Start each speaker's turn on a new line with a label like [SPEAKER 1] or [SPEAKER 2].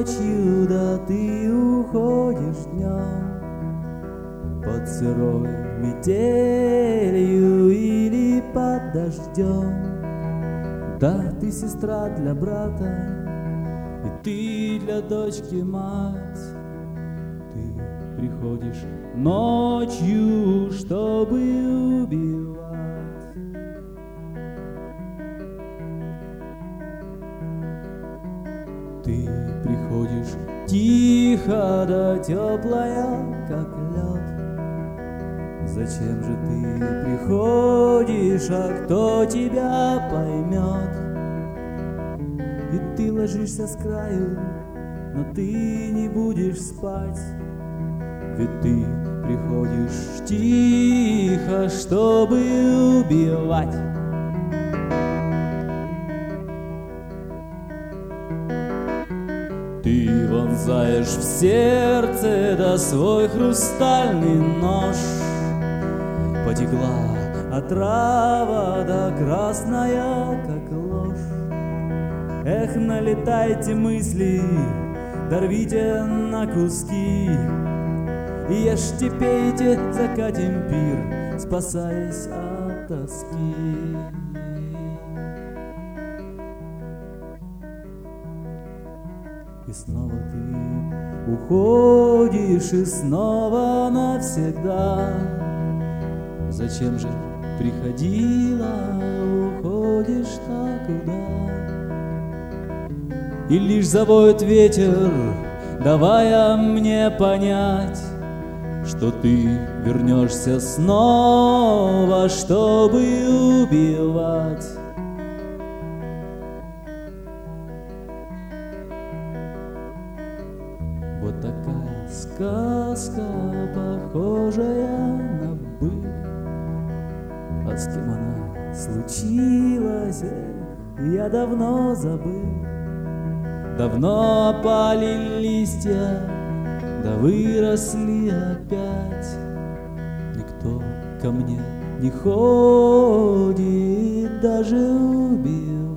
[SPEAKER 1] ночью, да ты уходишь днем под сырой метелью или под дождем. Да, ты сестра для брата, и ты для дочки мать. Ты приходишь ночью, чтобы убивать. Ты приходишь тихо, да теплая, как лед. Зачем же ты приходишь, а кто тебя поймет? И ты ложишься с краю, но ты не будешь спать. Ведь ты приходишь тихо, чтобы убивать. Ты вонзаешь в сердце, да свой хрустальный нож. Потекла отрава, да красная, как ложь. Эх, налетайте мысли, да рвите на куски. И ешьте, пейте, закатим пир, спасаясь от тоски. И снова ты уходишь, и снова навсегда. Зачем же приходила, уходишь так куда? И лишь завоет ветер, давая мне понять, что ты вернешься снова, чтобы убивать. Вот такая сказка, похожая на быль. А с кем она случилась, я давно забыл. Давно опали листья, да выросли опять. Никто ко мне не ходит, даже убил.